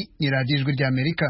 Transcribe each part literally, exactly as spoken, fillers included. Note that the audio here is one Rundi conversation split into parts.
Iyi ni radiyo ijwi ry'Amerika.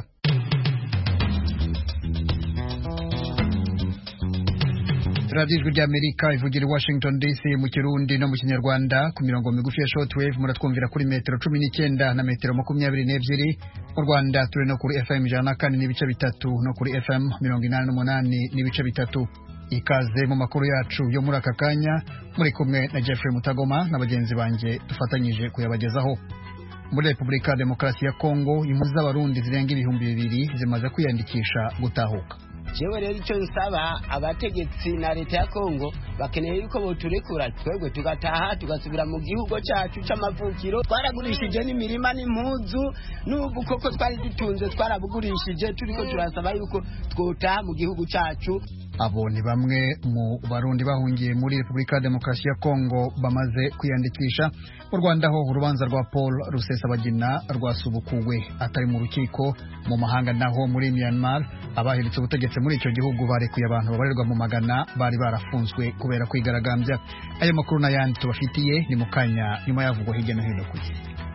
radiyo ijwi ry'Amerika ivugira i Washington D C mu Kirundi no mu Kinyarwanda ku mirongo migufi ya shortwave muratwumvira kuri metero cumi n'icyenda na metero makumyabiri n'ebyiri. Mu Rwanda turi no kuri F M ijana na kane n'ibice bitatu no kuri F M mirongo inani n'umunani n'ibice bitatu. Ikaze mu makuru yacu yo muri aka kanya, muri kumwe na Jeffrey Mutagoma na bagenzi banjye dufatanyije kuyabagezaho. Muri Repubulika ya Demokarasi ya Kongo, impunzi z'abarundi zirenga ibihumbi bibiri zimaze kwiyandikisha gutahuka. Jewe rero icyo nsaba abategetsi na leta ya Kongo bakeneye yuko boturekura twebwe tugataha tugasubira mu gihugu cyacu c'amavukiro. Twaragurishije n'imirima n'impuzu n'ubu koko twari dutunze twarabugurishije, turiko turasaba yuko twotaha mu gihugu cyacu. Abo ni bamwe mu barundi bahungiye muri Repubulika ya Demokarasi ya Kongo bamaze kwiyandikisha. Mu Rwanda ho urubanza rwa Paul Rusesabagina rwasubukuwe atari mu rukiko. Mu mahanga naho muri Myanmar abahiritse ubutegetsi muri icyo gihugu barekuye abantu babarirwa mu magana bari barafunzwe kubera kwigaragambya. Ayo makuru n'ayandi tubafitiye ni mu kanya nyuma yavugwa hirya no hino ku isi.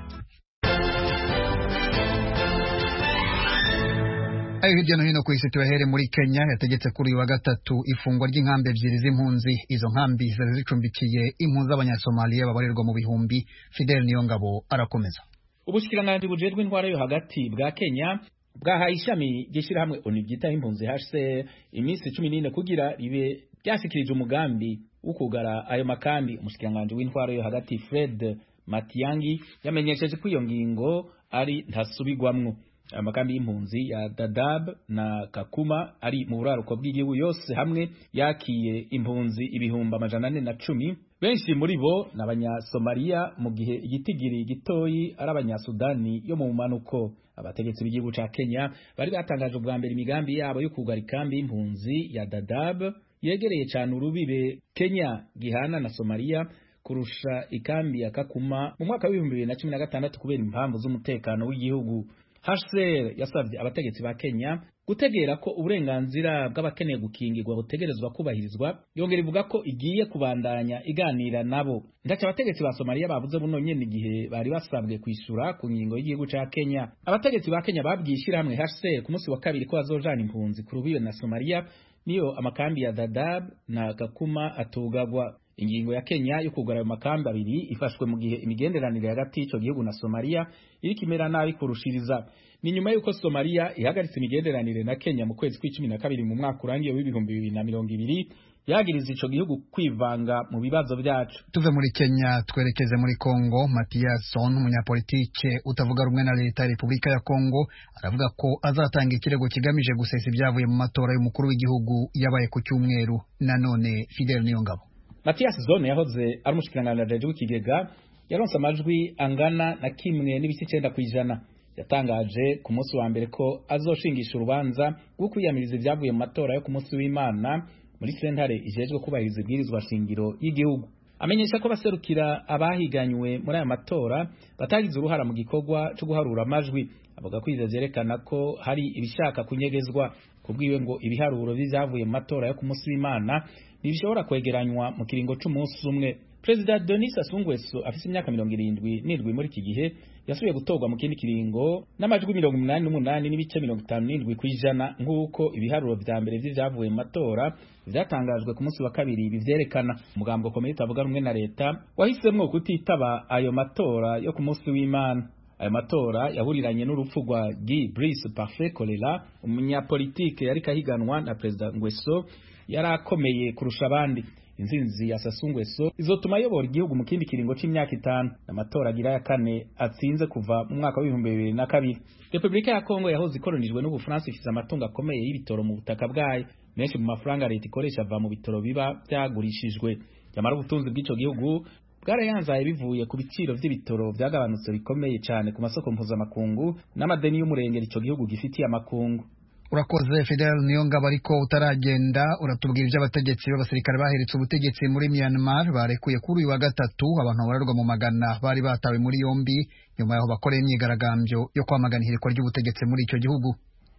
Ayo hirya no hino ku isi tubahere muri Kenya yategetse kuri uyu wa gatatu ifungwa ry'inkambi ebyiri z'impunzi. Izo nkambi zari zicumbikiye impunzi z'Abanyasomaliya babarirwa mu bihumbi. Fidel Niyongabo arakomeza. Ubushikiranganji bujejwe intwaro yo hagati bwa Kenya bwahaye ishami ry'ishirahamwe O N U ryitaho impunzi H C R iminsi cumi n'ine kugira ribe ryasikirije umugambi wo kugara ayo makambi. Umushikiranganji w'intwaro yo hagati Fred Matiang'i yamenyesheje ko iyo ngingo ari ntasubigwamwo. Amakambi y'impunzi ya Dadaab na Kakuma ari mu buraruko bw'igihugu yose hamwe yakiye impunzi ibihumbi amajana ane na cumi. Benshi muri bo n'Abanyasomaliya mu gihe igitigiri gitoyi ari Abanyasudani yo mu manuko. Abategetsi b'igihugu ca Kenya bari batangaje ubwa mbere imigambi yabo yo kugara ikambi y'impunzi ya Dadaab yegereye cyane urubibe Kenya gihana na Somalia kurusha ikambi ya Kakuma mu mwaka w'ibihumbi bibiri na cumi na gatandatu kubera impamvu z'umutekano w'igihugu. H C R yasabye abategetsi ba Kenya gutegera ko uburenganzira bw'abakeneye gukingirwa butegerezwa kubahirizwa, yongera ivuga ko igiye kubandanya iganira nabo. Ndaca abategetsi ba Somalia bavuze buno nyene igihe bari basabwe kwishura ku ngingo y'igihugu ca Kenya. Abategetsi ba Kenya babwishira hamwe H C R ku munsi wa kabiri ko bazojana impunzi ku rubibe na Somalia niyo amakambi ya Dadaab na Kakuma atugagwa. Ingingo ya Kenya yo kugara ayo makambi abiri ifashwe mu gihe imigenderanire hagati y'ico gihugu na Somalia iriko imera nabi kurushiriza. Ni nyuma yuko Somalia ihagaritse imigenderanire na Kenya mu kwezi kw'icumi na kabiri mu mwaka urangiye w'ibihumbi bibiri na mirongo ibiri, yagiriza ico gihugu kwivanga mu bibazo byacu. Tuve muri Kenya twerekeze muri Kongo. Mathias Son, umunyapolitike utavuga rumwe na leta ya Repubulika ya Kongo, aravuga ko azatanga ikirego kigamije gusesa ibyavuye mu matora y'umukuru w'igihugu yabaye ku cyumweru. Nanone Fidel Niyongabo. Mathias Zone yahoze ari umushikiranganji w'ikigega yaronse amajwi angana na kimwe n'ibice icenda kw'ijana. Yatangaje ku munsi wa mbere ko azoshingisha urubanza rwo kwiyamiriza ibyavuye mu matora yo ku munsi w'Imana muri sentare ijejwe kubahiriza ibwirizwa shingiro y'igihugu. Amenyesha ko baserukira abahiganywe muri aya matora batagize uruhara mu gikorwa cyo guharura amajwi. Avuga ko ivyo vyerekana ko hari ibishaka kunyegezwa. Kubwiwe ngo ibiharuro byavuye mu matora yo ku munsi w'Imana ntibishobora kwegeranywa mu kiringo c'umunsi umwe. President Denis Sassou Nguesso afise imyaka mirongo irindwi n'indwi muri iki gihe yasubiye gutorwa mu kindi kiringo n'amajwi mirongo umunani n'umunani n'ibice mirongo itanu n'indwi kw'ijana nk'uko ibiharuro vya mbere vy'ivyavuye mu matora vyatangajwe ku munsi wa kabiri bivyerekana. Umugambo ukomeye utavuga rumwe na leta wahisemwo kutitaba ayo matora yo ku munsi w'Imana. Ayo matora yahuriranye n'urupfu rwa Guy Brice Parfait Kolela, umunyapolitike yari kahiganwa na President Nguesso yarakomeye kurusha abandi. Inzinzi ya Sassou Nguesso izotuma ayobora igihugu mu kindi kiringo c'imyaka itanu. Amatora agira ya kane atsinze kuva mu mwaka w'ibihumbi bibiri na kabiri. Repubulika ya Kongo yahoze ikolonijwe n'Ubufaransa ifise amatungo akomeye y'ibitoro mu butaka bwayo. Menshi mu mafaranga leta ikoresha ava mu bitoro biba byagurishijwe. Yamara ubutunzi bw'ico gihugu bwarayanzaye bivuye ku biciro vy'ibitoro vyagabanutse bikomeye cyane ku masoko mpuzamakungu n'amadeni y'umurengera ico gihugu gifitiye amakungu. Urakoze Fidel Niyongabo. Ariko utaragenda uratubwira iby'abategetsi b'abasirikare bahiritse ubutegetsi muri Myanmar barekuye kuri uyu wa gatatu abantu bararwa mu magana bari batawe muri yombi nyuma yaho bakoreye imyigaragambyo yo kwamagana ihirikwa ry'ubutegetsi muri icyo gihugu.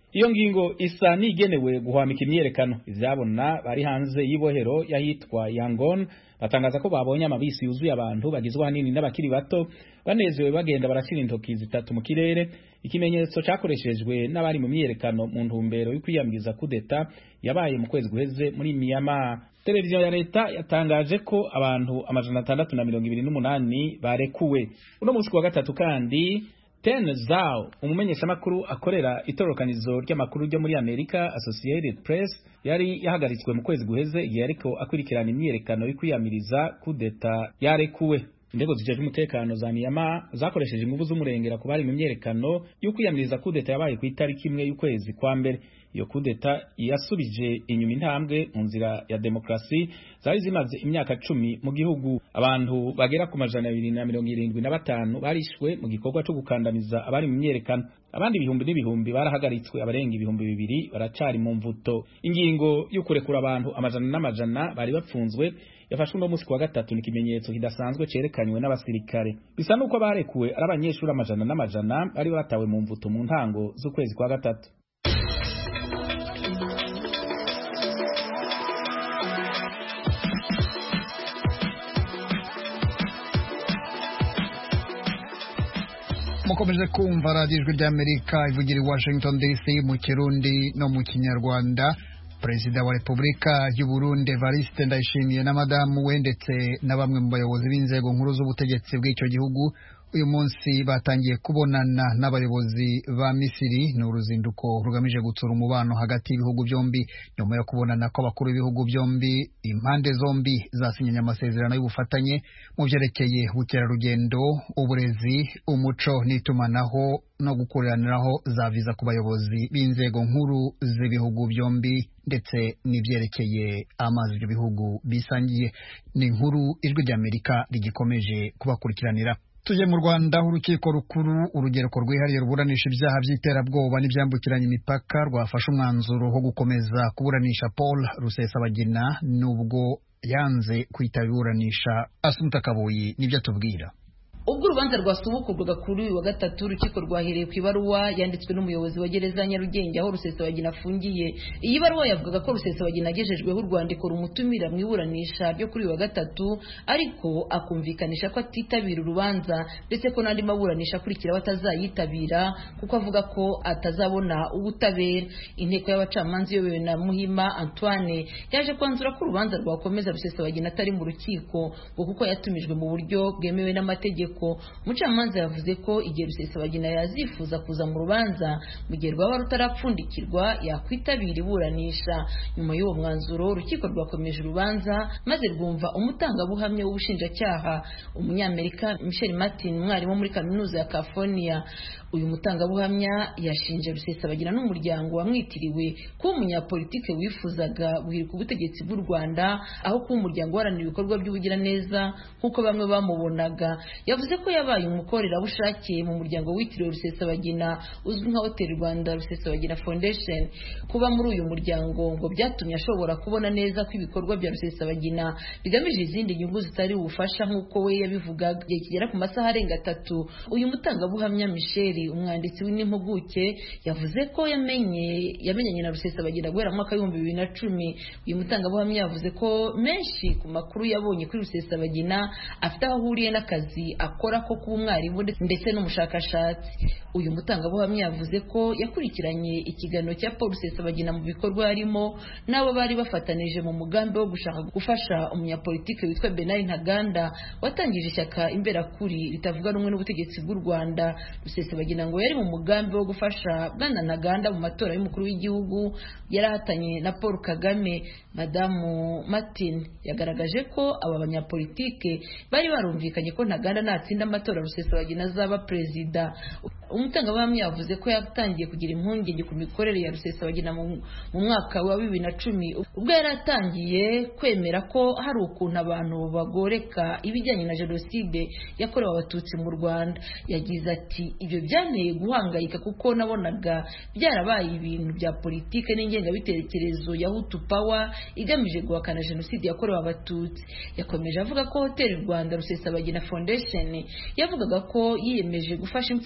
iyo ngingo isa nigenewe guhwamika imyerekano. Ivyabona bari hanze y'ibohero yahitwa Yangon batangaza ko babonye amabisi yuzuye abantu bagizwe hanini n'abakiri bato banezewe bagenda barashira intoki zitatu mu kirere, ikimenyetso cakoreshejwe n'abari mu myerekano mu ntumbero yo kwiyamiriza kudeta yabaye mu kwezi guheze muri Myanmar. Televiziyo ya leta yatangaje ko abantu amajana atandatu na mirongo ibiri n'umunani barekuwe. Uno musi wa gatatu kandi Ten Zhao, umumenyeshamakuru akorera itorokanizo ry'amakuru ryo muri Amerika Associated Press, yari yahagaritswe mu kwezi guheze igihe ariko akurikirana imyerekano yo kwiyamiriza kudeta yarekuwe. Indego zijejwe umutekano za Myanmar zakoresheje ingufu z'umurengera ku bari mu myerekano yo kwiyamiriza kudeta yabaye ku itariki imwe y'ukwezi kwa mbere. Iyo kudeta yasubije inyuma intambwe mu nzira ya demokrasi zari zimaze imyaka cumi mu gihugu. Abantu bagera ku majana abiri na mirongo irindwi na batanu barishwe mu gikorwa cyo gukandamiza abari mu myerekano. Abandi ibihumbi n'ibihumbi barahagaritswe, abarenga ibihumbi bibiri baracari mu mvuto. Ingingo yo kurekura abantu amajana n'amajana bari bapfunzwe yafashwe no musi wa gatatu ni kimenyetso kidasanzwe cerekanywe n'abasirikare. Bisa nuko barekuwe ari abanyeshuri amajana n'amajana bari batawe mu mvuto mu ntango z'ukwezi kwa gatatu. Mukomeje kumva radiyo ijwi ry'Amerika ivugira i Washington D C mu Kirundi no mu Kinyarwanda. Perezida wa Repubulika y'u Burundi Evariste Ndayishimiye na madamu we ndetse na bamwe mu bayobozi b'inzego nkuru z'ubutegetsi bw'icyo gihugu uyu munsi batangiye kubonana n'abayobozi ba Misiri. Ni uruzinduko rugamije gutsura umubano hagati y'ibihugu byombi nyuma yo kubonana ko abakuru b'ibihugu byombi impande zombi zasinyanye amasezerano y'ubufatanye mu byerekeye ubukerarugendo, uburezi, umuco n'itumanaho no gukuraniraho za viza ku bayobozi b'inzego nkuru z'ibihugu byombi ndetse n'ibyerekeye amazi ibyo bihugu bisangiye. Ni inkuru ijwi ry'Amerika rigikomeje kubakurikiranira. Tuje mu Rwanda, urukiko rukuru urugereko rwihariye ruburanisha ibyaha by'iterabwoba n'ibyambukiranya imipaka rwafashe umwanzuro wo gukomeza kuburanisha Paul Rusesabagina nubwo yanze kwitaba iburanisha. Asumta Kaboyi nibyo atubwira. Ubwo urubanza rwasubukurwaga kuri uyu wa gatatu, urukiko rwahereye ku ibaruwa yanditswe n'umuyobozi wa gereza Nyarugenge aho Rusesabagina afungiye. Iyi baruwa yavugaga ko Rusesabagina agejejweho urwandiko rumutumira mu iburanisha ryo kuri uyu wa gatatu, ariko akumvikanisha ko atitabira urubanza ndetse ko n'andi maburanisha akurikira batazayitabira kuko avuga ko atazabona ubutabera. Inteko y'abacamanza iyobowe na Muhima Antoine yaje kwanzura ko urubanza rwakomeza Rusesabagina atari mu rukiko ngo kuko yatumijwe mu buryo bwemewe n'amategeko. Umucamanza yavuze ko igihe Rusesabagina yazifuza kuza mu rubanza mu gihe rwaba rutarapfundikirwa yakwitabira iburanisha. Nyuma y'uwo mwanzuro urukiko rwakomeje urubanza maze rwumva umutangabuhamya w'ubushinjacyaha umunyamerika Michel Martin, umwarimu muri kaminuza ya California. Uyu mutangabuhamya yashinje Rusesabagina n'umuryango wamwitiriwe kuba umunyapolitike wifuzaga guhirika ubutegetsi bw'u Rwanda aho kuba umuryango uharanira ibikorwa by'ubugiraneza nk'uko bamwe bamubonaga. Yavuze ko yabaye umukorerabushake mu muryango witiriwe Rusesabagina uzwi nka Hotel Rwanda Rusesabagina Foundation. Kuba muri uyu muryango ngo byatumye ashobora kubona neza ko ibikorwa bya Rusesabagina bigamije izindi nyungu zitari ubufasha nk'uko we yabivugaga. Igihe kigera ku masaha arenga atatu, uyu mutangabuhamya Michel, umwanditsi w'impuguke, yavuze ko yamenye yamenyanye na Rusesabagina guhera mu mwaka w'ibihumbi bibiri na cumi. Uyu mutangabuhamya yavuze ko menshi ku makuru yabonye kuri Rusesabagina afite aho ahuriye n'akazi akora ko kuba umwarimu ndetse n'umushakashatsi. Uyu mutangabuhamya yavuze ko yakurikiranye ikiganiro cya Paul Rusesabagina mu bikorwa harimo n'abo bari bafatanije mu mugambi wo gushaka gufasha umunyapolitike witwa Bernard Ntaganda watangije ishyaka Imberakuri ritavuga rumwe n'ubutegetsi bw'u Rwanda. Rusesabagina ngo yari mu mugambi wo gufasha Bwana Ntaganda mu matora y'umukuru w'igihugu yarahatanye na Paul Kagame. Madamu Martin yagaragaje ko aba banyapolitike bari barumvikanye ko Ntaganda natsinda amatora Rusesabagina azaba perezida. Umutangabuhamya yavuze ko yatangiye kugira impungenge ku mikorere ya Rusesabagina mu mwaka wa bibiri na cumi ubwo yari atangiye kwemera ko hari ukuntu abantu bagoreka ibijyanye na jenoside yakorewe abatutsi mu Rwanda. Yagize ati ibyo byanteye guhangayika kuko nabonaga byarabaye ibintu bya politike n'ingengabitekerezo ya Hutu Power igamije guhakana jenoside yakorewe abatutsi. Yakomeje avuga ko Hotel Rwanda Rusesabagina Foundation yavugaga ko yiyemeje gufasha imfubyi n'aba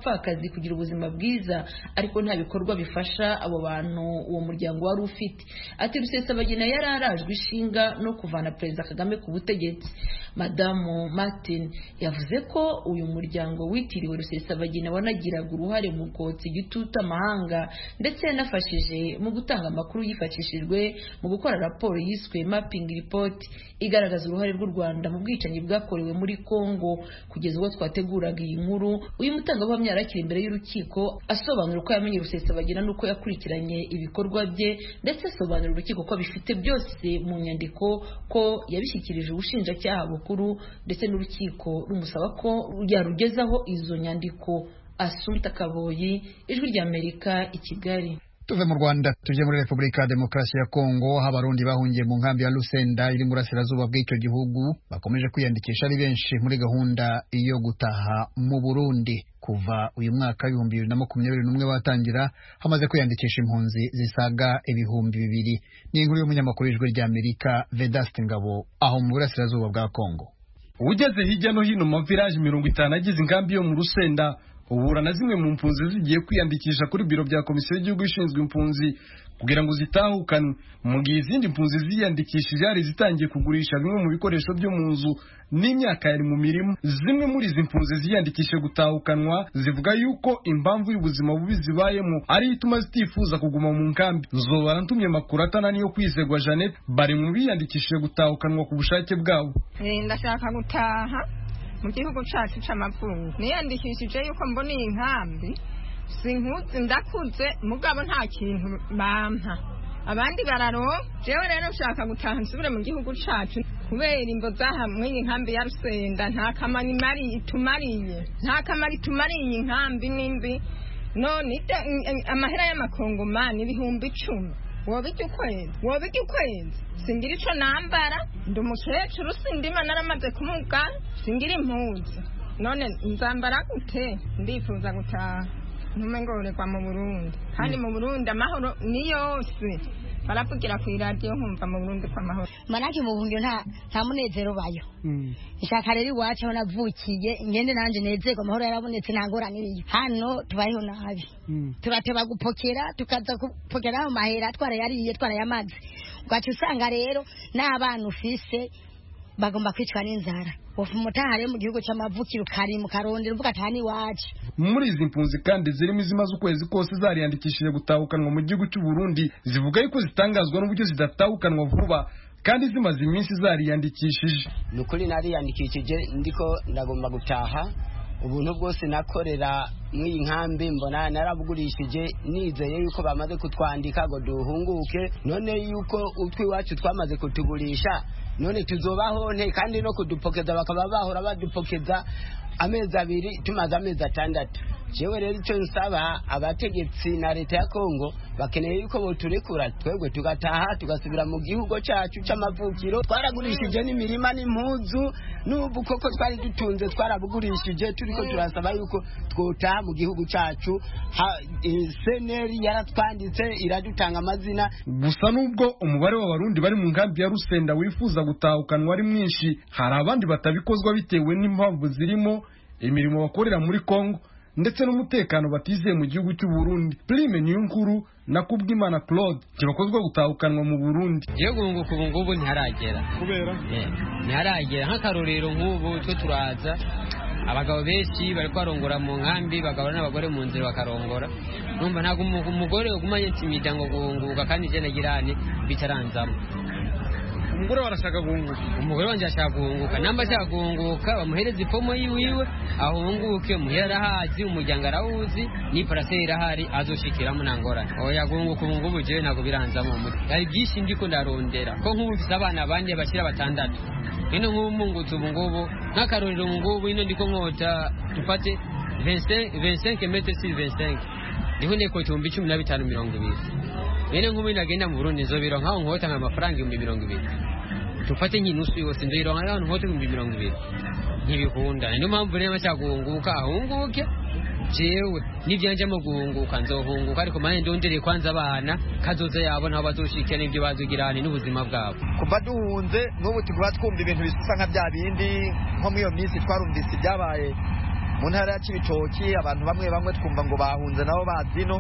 n'abapfakazi kugira ubuzima bwiza ariko nta bikorwa bifasha abo bantu uwo muryango wari ufite. Ati Rusesabagina yari arajwe ishinga no kuvana Perezida Kagame ku butegetsi. Madamu Martin yavuze ko uyu muryango witiriwe Rusesabagina wanagiraga uruhare mu kotsa igitutu amahanga ndetse yanafashije mu gutanga amakuru yifashishijwe mu gukora raporo yiswe mapping report igaragaza uruhare rw'u Rwanda mu bwicanyi bwakorewe muri Kongo. Kugeza ubwo twateguraga iyi nkuru uyu mutangabuhamya yarakiri imbere y'urukiko asobanura uko yamenye Rusesabagina n'uko yakurikiranye ibikorwa bye ndetse asobanura urukiko ko bifite byose mu nyandiko ko yabishyikirije ubushinjacyaha bukuru ndetse n'urukiko rumusaba ko yarugezaho izo nyandiko. Asumta Kaboyi, Ijwi ry'Amerika, i Kigali. Tuve mu Rwanda tuje muri Repubulika ya Demokarasi ya Kongo, aho abarundi bahungiye mu nkambi ya Lusenda iri mu burasirazuba bw'icyo gihugu bakomeje kwiyandikisha ari benshi muri gahunda yo gutaha mu Burundi. Kuva uyu mwaka w'ibihumbi bibiri na makumyabiri n'umwe watangira hamaze kwiyandikisha impunzi zisaga ibihumbi bibiri. Ni inkuru y'umunyamakuru w'Ijwi ry'Amerika Vedaste Ngabo aho mu burasirazuba bwa Kongo. Ugeze hirya no hino mu village mirongo itanu agize inkambi yo mu Rusenda ubura na zimwe mu mpunzi zigiye kwiyandikisha kuri biro bya komisiyo y'igihugu ishinzwe impunzi kugira ngo zitahukanwe, mu gihe izindi mpunzi ziyandikishije ari zitangiye kugurisha bimwe mu bikoresho byo mu nzu n'imyaka yari mu mirimo. Zimwe muri izi mpunzi ziyandikishije gutahukanwa zivuga yuko impamvu y'ubuzima bubi zibayemo ari ituma zitifuza kuguma mu nkambi. Nzobara ntumye makuru atananiyo kwizegwa Jeannette bari mu biyandikishije gutahukanwa ku bushake bwabo. Ndashaka gutaha mu gihugu cyacu cy'amavuko. Niyandikishije yuko mbona iyi nkambi sinkuze ndakuze mugabo nta kintu bampa abandi bararo. Jewe rero nshaka gutaha nsubire mu gihugu cyacu kubera imbo zahamwe iyi nkambi ya Rusenda nta kamani mari itumariye nta kamari tumariye iyi nkambi nimbi none amahera y'amakongomani ibihumbi icumi wobijya ukwezi wobijya ukwezi singira ico nambara ndi umukecuru sindima naramaze kumuga singira impuzu none nzambara gute ndifuza gutaha ntume ngorerwa mu Burundi kandi mu Burundi amahoro ni yose baravugira ku radio nkumva mu Burundi kwa mahoro manake mu bundi nta nta munezero bayo ishaka rero iwacu aho navukiye ngende nanje nezerwa amahoro yarabonetse ntangoraniriye hano tubayeho nabi turateba gupokera tukaza gupokera mu mahera twara yariye twara yamazi ugacu usanga rero n'abana ufise bagomba kwicwa n'inzara ofumutahare mu gihugu cy'amavukiro kari mu karondera uvuga tani wacu. Muri izi mpunzi kandi zirimo izimaze ukwezi kose zariyandikishije gutahukanwa mu gihugu cy'u Burundi zivuga yuko zitangazwa n'uburyo zidatahukanwa vuba kandi zimaze iminsi zariyandikishije. Nukuri nariyandikishije ndiko ndagomba gutaha ubuntu bwose nakorera mw'iyi nkambi mbona narabugurishije nizeye yuko bamaze kutwandika ngo duhunguke none yuko utwi wacu twamaze kutugurisha none tuzobaho nte kandi no kudupokeza bakaba bahora badupokeza amezi abiri tumaze amezi atandatu. Jewe rero icyo nsaba abategetsi na leta ya Kongo bakeneye yuko boturekura twebwe tugataha tugasubira mu gihugu cyacu cy'amavukiro. Twaragurishije n'imirima n'impuzu n'ubu koko twari dutunze twarabugurishije turiko turasaba yuko twotaha mu gihugu cyacu. Seneri yaratwanditse iradutanga amazina gusa nubwo umubare w'abarundi bari mu nkambi ya Rusenda wifuza gutahukanwa ari mwinshi hari abandi batabikozwa bitewe n'impamvu zirimo imirimo bakorera muri Kongo ndetse n'umutekano batizeye mu gihugu cy'u Burundi. Prime Niyonkuru na Kubwimana Claude kibakozwa gutahukanwa mu Burundi. Giye gunguka ubu ngubu ntiharagera kubera ntiharagera nk'akarorero nk'ubu twe turaza abagabo benshi bari kwarongora mu nkambi bagabana n'abagore mu nzira bakarongora numva ntago umugore ugumanye intimida ngo gunguka kandi je nagirane bitaranzamo. Umugore warashaka guhunguka umugore wanje ashaka guhunguka namba ashaka guhunguka bamuhereza ipomo yiwiwe ahunguke muhera hazi umuryango arawuzi ni parasera irahari azoshikiramo nangorane oya guhunguka ubu ngubu je ntago biranzamo umuti hari byinshi ndiko ndarondera ko nk'ubu mfise abana bandi bashira batandatu ino nk'umungutse ubu ngubu nk'akarorero ubu ngubu ino ndiko nkota dufate vingt-cinq metres sur vingt-cinq niho neko tumbi cumi na bitanu mirongo ibiri bene nk'ubu ndagenda mu Burundi nzobiro nkaho nkota nka amafaranga ibihumbi mirongo ibiri tufate nk'inusu yose nzobiro nkaho nkota ibihumbi mirongo ibiri ntibikunda niyo mpamvu rero cyaguhunguka ahunguke jewe nibyanje mu guhunguka nzohunguka ariko manje ndondereye kwanza abana kazoza yabo nabo bazoshikira n'ibyo bazugirana n'ubuzima bwabo. Kuva duhunze n'ubu tugwa twumva ibintu bisusa nka bya bindi nko muri iyo minsi twarumvise byabaye mu ntara ya Cibitoki abantu bamwe bamwe twumva ngo bahunze nabo bazino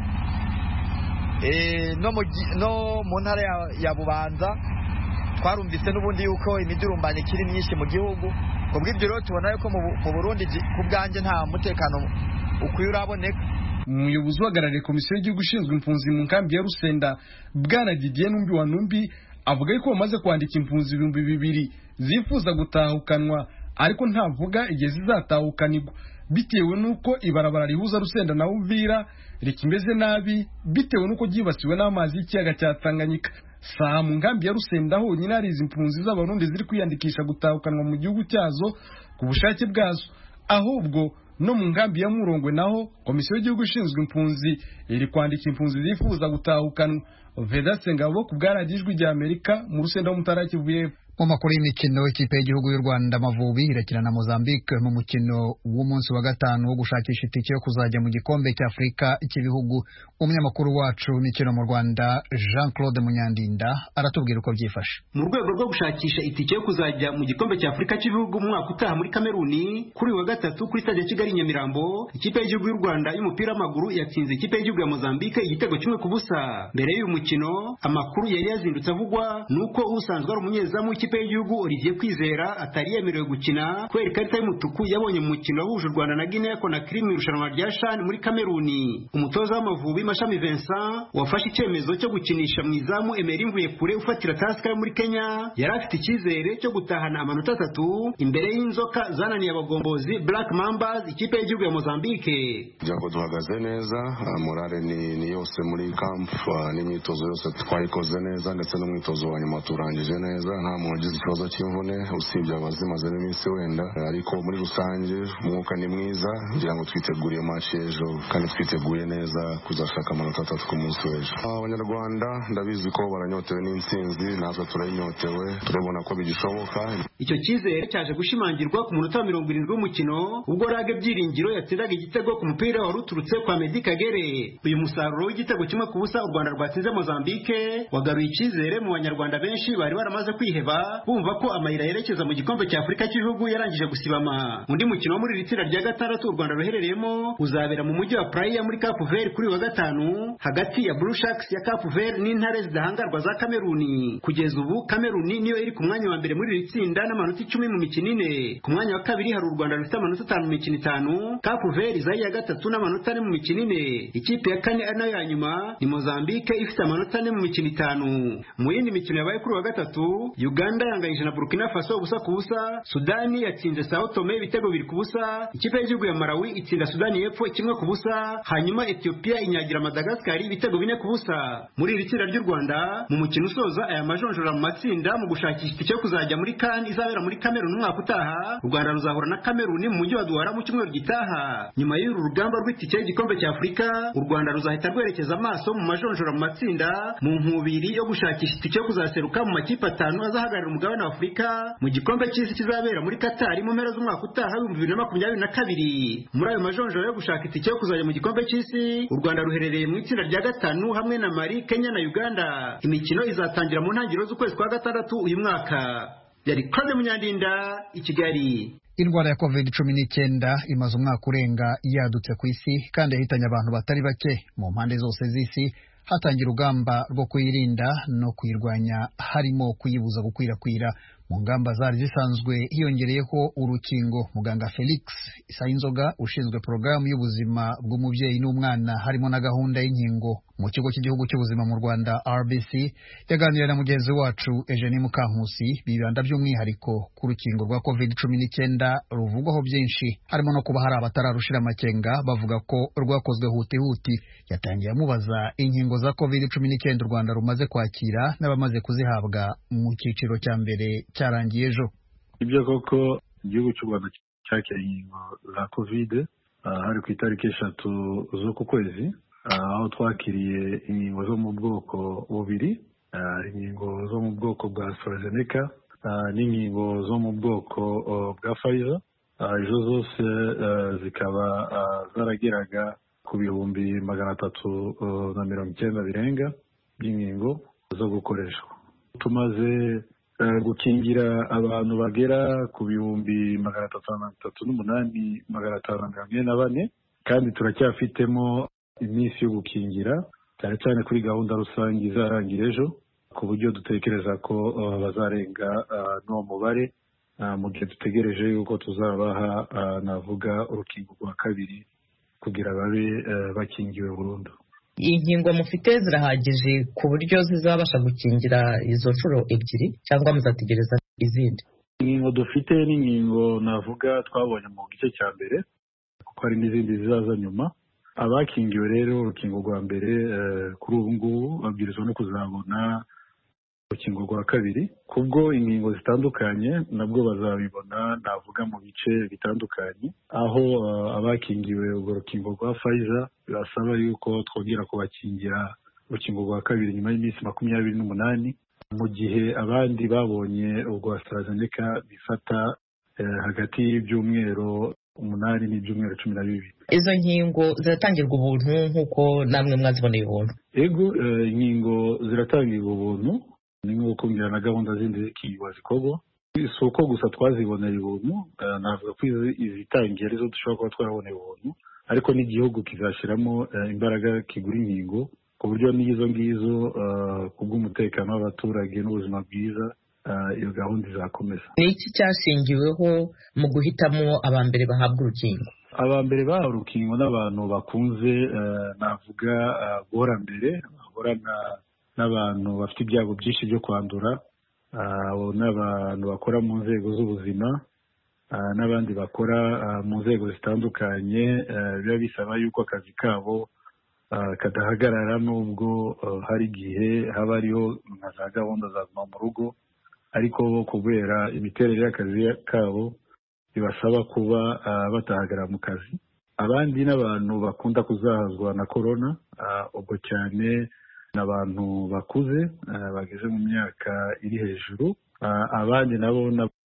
eh no mu no mu ntara ya, ya Bubanza twarumvise n'ubundi yuko imidurumbanye kiri myinshi mu gihugu kubw'ibyo rero tubona yuko mu Burundi kubwanje nta mutekano ukwiye uraboneka. Umuyobozi uhagarariye komisiyo y'igihugu ishinzwe impunzi mu nkambi ya Rusenda Bwana Didier Numbi wa Numbi avuga yuko bamaze kwandika impunzi ibihumbi bibiri zifuza gutahukanwa ariko ntavuga igihe zizatahukanirwa bitewe nuko ibarabara rihuza Rusenda na Uvira rikimeze nabi bitewe nuko ryibasiwe n'amazi y'ikiyaga cya Tanganyika. Saa mu nkambi ya Rusenda honyine hari izi impunzi z'abarundi ziri kwiyandikisha gutahukanwa mu gihugu cyazo ku bushake bwazo, ahubwo no mu nkambi ya Murongwe naho komisiyo y'igihugu ishinzwe impunzi iri kwandika impunzi zifuza gutahukanwa. Vedaste Ngabo ku bwaragijwe rya Amerika mu Rusenda w'Umutara Kivuye. Mu makuru y'imikino ikipe y'igihugu y'u Rwanda Amavubi irakina na Mozambique mu mukino w'umunsi wa gatanu wo gushakisha itike yo kuzajya mu gikombe cya Afrika cy'ibihugu. Umunyamakuru wacu w'imikino mu Rwanda Jean Claude Munyandinda aratubwira uko byifashe. Mu rwego rwo gushakisha itike yo kuzajya mu gikombe cya Afrika cy'ibihugu mu mwaka utaha muri Kameruni kuri wa gatatu kuri stade Kigali Nyamirambo, ikipe y'igihugu y'u Rwanda y'umupira w'amaguru yatsinze ikipe y'igihugu ya Mozambique igitego kimwe ku busa. Mbere y'uyu mukino amakuru yari yazindutse avugwa nuko usanzwe ari umunyezamu ikipe y'igihugu Olivier Kwizera atari yemerewe gukina kubera ikarita y'umutuku yabonye mu mukino wahuje u Rwanda na Guinea Conakry mu irushanwa rya CHAN muri Kameruni. Umutoza w'Amavubi Mashami Vincent wafashe icyemezo cyo gukinisha mu izamu Emery Mvuyekure ufatira Tusker muri Kenya yari afite icyizere cyo gutahana amanota atatu imbere y'inzoka zananiye abagombozi Black Mambas ikipe y'igihugu ya Mozambique. Jago duhagaze neza, morale ni, ni yose muri camp, n'imyitozo yose twayikoze neza ndetse n'umwitozo wa nyuma turangije neza, nta mugize ikibazo cy'imvune usibye abazimaze n'iminsi wenda, ariko muri rusange umwuka ni mwiza, ngira ngo twiteguriye match ejo kandi twiteguye neza kuzashaka amanota atatu ku munsi w'ejo. Abanyarwanda ndabizi ko baranyotewe n'intsinzi, natwe turayinyotewe, turabona ko bigishoboka. Icyo cyizere cyaje gushimangirwa ku munota wa mirongo irindwi w'umukino ubwo Rage Byiringiro yatsindaga igitego ku mupira wari uturutse kwa Meddie Kagere. Uyu musaruro w'igitego kimwe ku busa u Rwanda rwatsinze Mozambique wagaruye icyizere mu banyarwanda benshi bari baramaze kwiheba bumva ko amayira yerekeza mu gikombe cya Afrika cy'ibihugu yarangije gusibama. Undi mukino wo muri iri tsinda rya gatandatu u Rwanda ruherereyemo uzabera mu mujyi wa Praia muri Cape Verde kuri wa gatanu hagati ya Blue Sharks ya Cape Verde n'intare zidahangarwa za Kameruni. Kugeza ubu Kameruni niyo iri ku mwanya wa mbere muri iri tsinda n'amanota icumi mu mikino ine. Ku mwanya wa kabiri hari u Rwanda rufite amanota atanu mu mikino itanu, Cape Verde iza iya gatatu n'amanota ane mu mikino ine. Ikipe ya kane ari nayo ya nyuma ni Mozambique ifite amanota ane mu mikino itanu. Mu yindi mikino yabaye kuri wa gatatu Uganda yanganyije na Burkina Faso ubusa ku busa, Sudani yatsinze Sao Tome ibitego bibiri ku busa, ikipe y'igihugu ya Malawi itsinda Sudani y'Epfo kimwe ku busa, hanyuma Ethiopia inyagira Madagascar ibitego bine ku busa. Muri iri tsinda ry'u Rwanda mu mukino usoza aya majonjora mu matsinda mu gushakisha itike yo kuzajya muri CAN izabera muri Cameroon umwaka utaha, u Rwanda ruzahura na Cameroon mu mujyi wa Douala mu cyumweru gitaha. Nyuma y'uru rugamba rw'itike y'igikombe cya Afurika, u Rwanda ruzahita rwerekeza amaso mu majonjora mu matsinda mu nkubiri yo gushakisha itike yo kuzaseruka mu makipe atanu azahagararira umugabane wa Afurika mu gikombe cy'isi kizabera muri Qatar mu mpera z'umwaka utaha w'ibihumbi bibiri na makumyabiri na kabiri. Muri ayo majonjora yo gushaka itike yo kuzajya mu gikombe cy'isi, u Rwanda ruherereye mu itsinda rya gatanu hamwe na Mali, Kenya na Uganda. Imikino izatangira mu ntangiriro z'ukwezi kwa gatandatu uyu mwaka. Yari Claude Munyandinda i Kigali. Indwara ya covid cumi n'icyenda imaze umwaka urenga yadutse ku isi kandi yahitanye abantu batari bake mu mpande zose z'isi. Hatangira urugamba rwo kuyirinda no kuyirwanya, harimo kuyibuza gukwirakwira. Mu ngamba zari zisanzwe hiyongereyeho urukingo. Muganga Felix Isayinzoga ushinzwe porogaramu y'ubuzima bw'umubyeyi n'umwana harimo na gahunda y'inkingo mu kigo cy'igihugu cy'ubuzima mu Rwanda R B C yaganiriye na mugenzi wacu Eugenie Mukankusi bibanda by'umwihariko ku rukingo rwa covid cumi n'icyenda ruvugwaho byinshi, harimo no kuba hari abatararushira amakenga bavuga ko rwakozwe huti huti. Yatangiye amubaza inkingo za covid cumi n'icyenda u Rwanda rumaze kwakira n'abamaze kuzihabwa mu cyiciro cya mbere cyarangiye ejo. Ibyo koko igihugu cy'u Rwanda cyakira inkingo za covid hari ku itariki eshatu z'uku kwezi, aho twakiriye inkingo zo mu bwoko bubiri, inkingo zo mu bwoko bwa AstraZeneca n'inkingo zo mu bwoko bwa Pfizer. Izo zose zikaba zarageraga ku bihumbi magana atatu na mirongo icyenda birenga by'inkingo zo gukoreshwa. Tumaze gukingira abantu bagera ku bihumbi magana atatu na mirongo itatu n'umunani magana atanu na mirongo ine na bane kandi turacyafitemo iminsi yo gukingira cyane cyane kuri gahunda rusange izarangira ejo ku buryo dutekereza ko bazarenga n'uwo mubare mu gihe dutegereje yuko tuzabaha navuga urukingo rwa kabiri kugira babe bakingiwe burundu. Inkingo mufite zirahagije ku buryo zizabasha gukingira izo nshuro ebyiri cyangwa muzategereza izindi? Inkingo dufite n'inkingo navuga twabonye mu gice cya mbere kuko hari n'izindi zizaza nyuma. Abakingiwe rero urukingo rwa mbere kuri ubu ngubu babwirizwa no kuzabona urukingo rwa kabiri kubwo inkingo zitandukanye nabwo bazabibona navuga mu bice bitandukanye aho abakingiwe urwo rukingo rwa Pfizer birasaba yuko twongera kubakingira urukingo rwa kabiri nyuma y'iminsi makumyabiri n'umunani mu gihe abandi babonye urwa AstraZeneca bifata hagati y'ibyumweru umunani n'ibyumweru cumi na bibiri. Izo nkingo ziratangirwa ubuntu nk'uko namwe mwaziboneye ubuntu? Ego, inkingo ziratangirwa ubuntu ni nk'uko mbwira na gahunda zindi zikigwa zikorwa. Si uko gusa twaziboneye ubuntu, navuga ko izitangiye arizo dushobora kuba twaraboneye ubuntu, ariko n'igihugu kizashyiramo imbaraga kigura inkingo ku buryo n'izo ngizo ku bw'umutekano w'abaturage n'ubuzima bwiza iyo gahunda izakomeza. Ni iki cyashingiweho mu guhitamo abambere bahabwa urukingo? Abambere bahawe urukingo n'abantu bakunze navuga guhora mbere bahorana n'abantu bafite ibyago byinshi byo kwandura, n'abantu bakora mu nzego z'ubuzima n'abandi bakora mu nzego zitandukanye biba bisaba yuko akazi kabo kadahagarara nubwo hari igihe haba hariho nka za gahunda za guma mu rugo, ariko kubera imiterere y'akazi kabo bibasaba kuba batahagarara mu kazi. Abandi n'abantu bakunda kuzahazwa na korona, ubwo cyane n'abantu bakuze bageze mu myaka iri hejuru, abandi nabo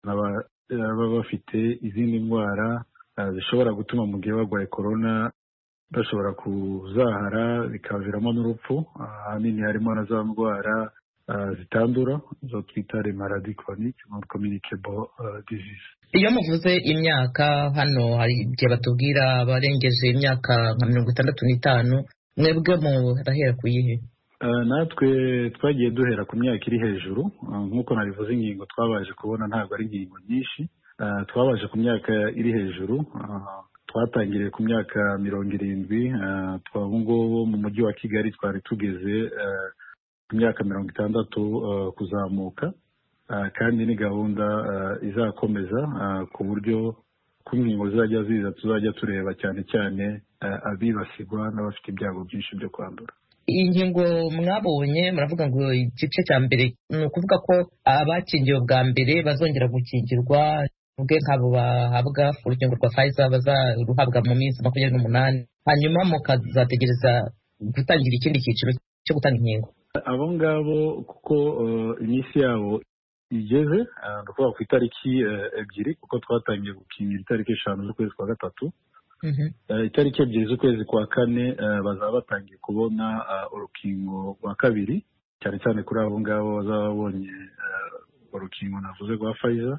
baba bafite izindi ndwara zishobora gutuma mu gihe barwaye korona bashobora kuzahara bikaviramo n'urupfu. Ahanini harimo na za ndwara zitandura zo twita les maladies chroniques non communicable disease. Iyo muvuze imyaka hano hari igihe batubwira abarengeje imyaka nka mirongo itandatu n'itanu, mwebwe murahera ku yihe? Natwe twagiye duhera ku myaka iri hejuru, nk'uko nabivuze ingingo twabaje kubona ntabwo ari ingingo nyinshi, twabaje ku myaka iri hejuru, twatangiriye ku myaka mirongo irindwi, twaba ngubu mu mujyi wa Kigali twari tugeze ku myaka mirongo itandatu kuzamuka, kandi ni gahunda izakomeza ku buryo ku nkingo zizajya ziza tuzajya tureba cyane cyane abibasirwa n'abafite ibyago byinshi byo kwandura. Iyi ngingo mwabonye muravuga ngo igice cya mbere ni ukuvuga ko abakingiwe bwa mbere bazongera gukingirwa, ubwe nk'abo bahabwa urukingo rwa Pfizer bazaruhabwa mu minsi makumyabiri n'umunani, hanyuma mukazategereza gutangira ikindi cyiciro cyo gutanga inkingo. Abo ngabo kuko iminsi yabo igeze ni ukuvuga ku itariki ebyiri kuko twatangiye gukingira itariki eshanu z'ukwezi kwa gatatu, itariki ebyiri z'ukwezi kwa kane bazaba batangiye kubona urukingo rwa kabiri, cyane cyane kuri abo ngabo bazaba babonye urukingo navuze rwa Pfizer.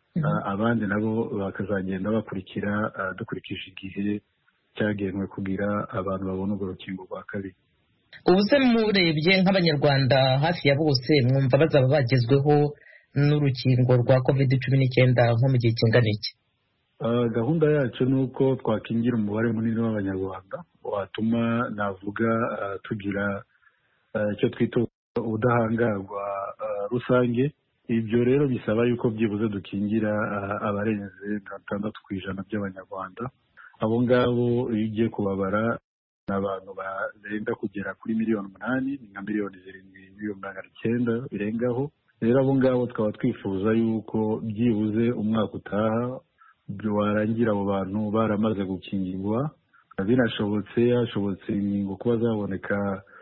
Abandi nabo bakazagenda bakurikira dukurikije igihe cyagenwe kugira abantu babone urwo rukingo rwa kabiri. Ubu se murebye nk'abanyarwanda hafi ya bose mwumva bazaba bagezweho n'urukingo rwa covid cumi n'icyenda nko mu gihe kingana iki? Gahunda yacu ni uko twakingira umubare munini w'abanyarwanda watuma navuga tugira icyo twita ubudahangarwa rusange. Ibyo rero bisaba yuko byibuze dukingira abarenze mirongo itandatu ku ijana by'abanyarwanda. Abo ngabo iyo ugiye kubabara ni abantu barenga kugera kuri miliyoni umunani, ni nka miliyoni zirindwi n'ibihumbi magana cyenda birengaho. Rero abo ngabo tukaba twifuza yuko byibuze umwaka utaha warangira abo bantu baramaze gukingirwa, binashobotse hashobotse inkingo kuba zaboneka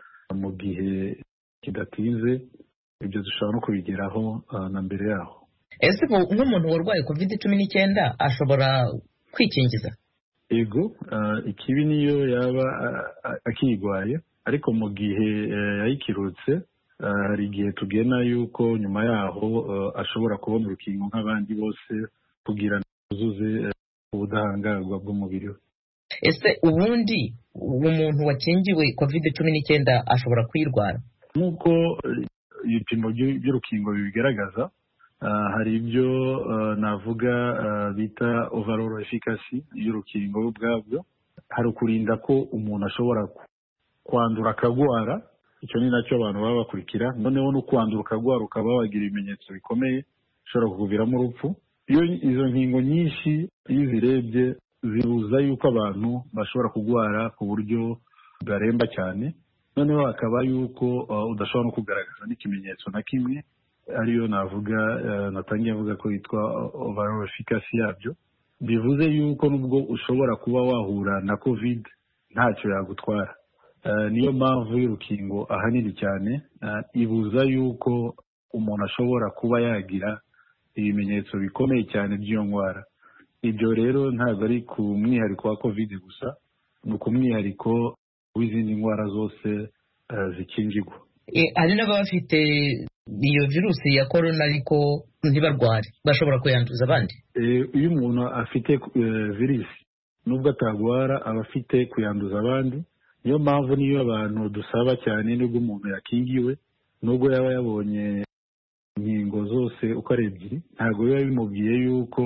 mu gihe kidatinze, ibyo dushobora no kubigeraho na mbere yaho. Ese nk'umuntu warwaye covid cumi n'icyenda ashobora kwikingiza? Ego, ikibi niyo yaba akiyirwaye, ariko mu gihe yayikirutse hari igihe tugena yuko nyuma yaho ashobora kubona urukingo nk'abandi bose kugira ngo yuzuze ubudahangarwa bw'umubiri we. Ese ubundi umuntu wakingiwe covid cumi n'icyenda ashobora kuyirwara? Nk'uko ibipimo by'urukingo bibigaragaza, hari ibyo navuga bita overall efficacy y'urukingo ubwabyo. Hari ukurinda ko umuntu ashobora kwandura akagwara, icyo ni nacyo abantu baba bakurikira. Noneho no kwandura ukagwara ukaba wagira ibimenyetso bikomeye ushobora kukuviramo urupfu. Iyo izo nkingo nyinshi iyo uzirebye zibuza yuko abantu bashobora kugwara ku buryo bwaremba cyane, noneho hakaba yuko udashobora no kugaragaza n'ikimenyetso na kimwe, ariyo navuga natangiye avuga ko yitwa overall efficacy yabyo. Bivuze yuko nubwo ushobora kuba wahura na covid ntacyo yagutwara. Niyo mpamvu y'urukingo ahanini cyane ibuza yuko umuntu ashobora kuba yagira ibimenyetso bikomeye cyane by'iyo ndwara. Ibyo rero ntabwo ari ku mwihariko wa covid gusa, ni ku mwihariko w'izindi ndwara zose zikingirwa. Hari n'abafite iyo virusi ya korona ariko ntibarware, bashobora kuyanduza abandi. Iyo umuntu afite virusi nubwo atagwara aba afite kuyanduza abandi. Niyo mpamvu niyo abantu dusaba cyane nubwo umuntu yakingiwe, nubwo yaba yabonye inkingo zose uko ari ebyiri, ntabwo biba bimubwiye yuko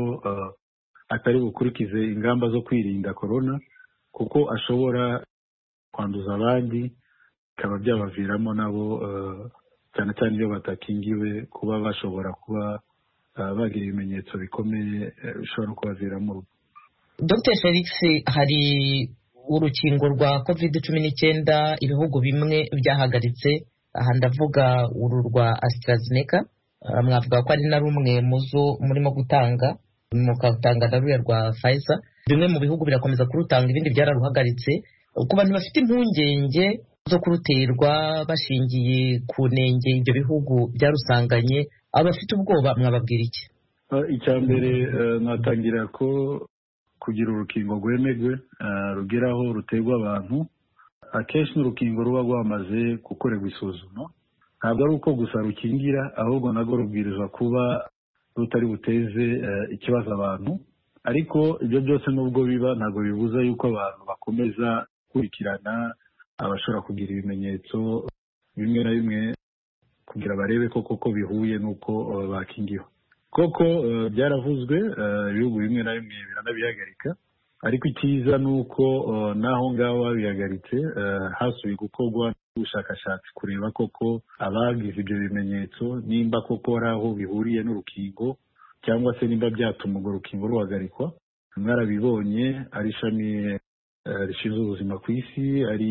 atari bukurikize ingamba zo kwirinda korona, kuko ashobora kwanduza abandi bikaba byabaviramo nabo cyane cyane iyo batakingiwe kuba bashobora kuba bagira ibimenyetso bikomeye bishobora no kubaviramo urupfu. Doctor Felix, hari urukingo rwa covid cumi n'icyenda ibihugu bimwe byahagaritse, aha ndavuga uru rwa AstraZeneca, mwavuga ko ari na rumwe muzo murimo gutanga, mukatanga na ruya rwa Pfizer. Bimwe mu bihugu birakomeza kurutanga, ibindi byararuhagaritse. Ku bantu bafite impungenge zo kuruterwa bashingiye ku nenge ibyo bihugu byarusanganye, abafite ubwoba mwababwira iki? Icya mbere natangira ko kugira urukingo rwemegwe rugeraho ruterwa abantu, akenshi n'urukingo ruba rwamaze gukorerwa isuzuma. Ntabwo ari uko gusa rukingira, ahubwo narwo rubwirizwa kuba rutari buteze ikibazo abantu. Ariko ibyo byose nubwo biba ntabwo bibuza yuko abantu bakomeza gukurikirana abashobora kugira ibimenyetso bimwe na bimwe kugira barebe ko koko bihuye n'uko bakingiwe. Koko byaravuzwe, ibihugu bimwe na bimwe biranabihagarika, ariko icyiza ni uko naho ngaho babihagaritse hasubiye gukorwa ubushakashatsi kureba koko abagize ibyo bimenyetso nimba koko ari aho bihuriye n'urukingo cyangwa se nimba byatuma urwo rukingo ruhagarikwa. Mwarabibonye, ari ishami rishinzwe ubuzima ku isi, ari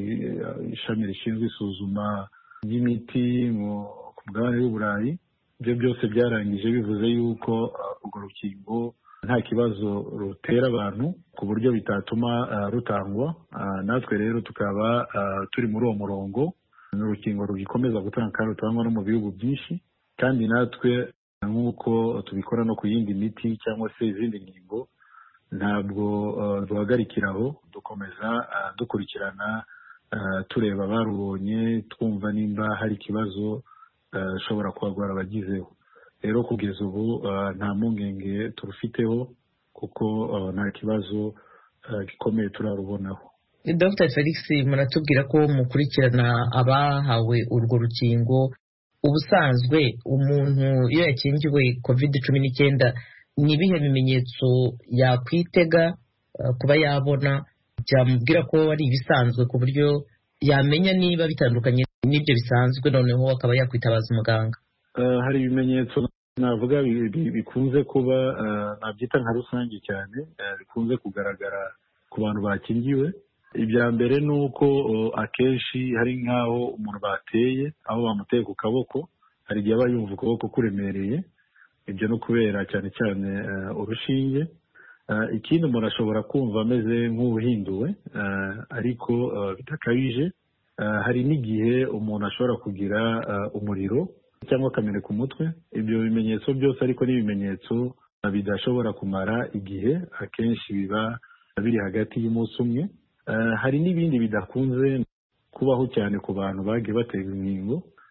ishami rishinzwe isuzuma ry'imiti ku mugabane w'Uburayi, ibyo byose byarangije bivuze yuko urwo rukingo nta kibazo rutera abantu ku buryo bitatuma rutangwa. Natwe rero tukaba turi muri uwo murongo, ni urukingo rugikomeza gutanga kandi rutangwa no mu bihugu byinshi, kandi natwe nk'uko tubikora no ku yindi miti cyangwa se izindi nkingo, ntabwo duhagarikiraho, dukomeza dukurikirana tureba abarubonye, twumva nimba hari ikibazo ushobora kuhagwara abagizeho. Rero kugeza ubu nta mpungenge turufiteho kuko nta kibazo gikomeye turarubonaho. Doctor Felix, muratubwira ko mukurikirana abahawe urwo rukingo. Ubusanzwe umuntu iyo yakingiwe covid cumi n'icyenda ni ibihe bimenyetso yakwitega kuba yabona byamubwira ko ari ibisanzwe ku buryo yamenya niba bitandukanye n'ibyo bisanzwe, noneho akaba yakwitabaza umuganga? Hari ibimenyetso navuga bikunze kuba nabyita nka rusange cyane, bikunze kugaragara ku bantu bakingiwe. Ibya mbere ni uko akenshi hari nk'aho umuntu bateye, aho bamuteye ku kaboko, hari igihe aba yumva ukuboko kuremereye. Ibyo no kubera cyane cyane urushinge. Ikindi umuntu ashobora kumva ameze nk'ubuhinduwe ariko bidakabije. Hari n'igihe umuntu ashobora kugira umuriro cyangwa akameneka umutwe. Ibyo bimenyetso byose ariko ni ibimenyetso bidashobora kumara igihe, akenshi biba biri hagati y'umunsi umwe. Hari n'ibindi bidakunze kubaho cyane ku bantu bagiye baterwa inkingo,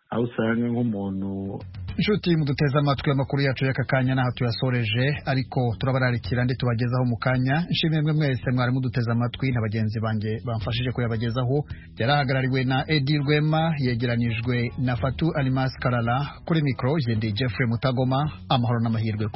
aho usanga nk'umuntu. Inshuti muduteza amatwi amakuru yacu y'aka kanya naho tuyasoreje, ariko turabararikira ndi tubagezaho mu kanya. Nshimiye mwe mwese mwari muduteza amatwi na bagenzi banjye bamfashije kuyabagezaho. Yarahagarariwe na Edi Rwema, yegeranijwe na Fatu Alimas Karala, kuri mikro je ndi Jeffrey Mutagoma. Amahoro n'amahirwe.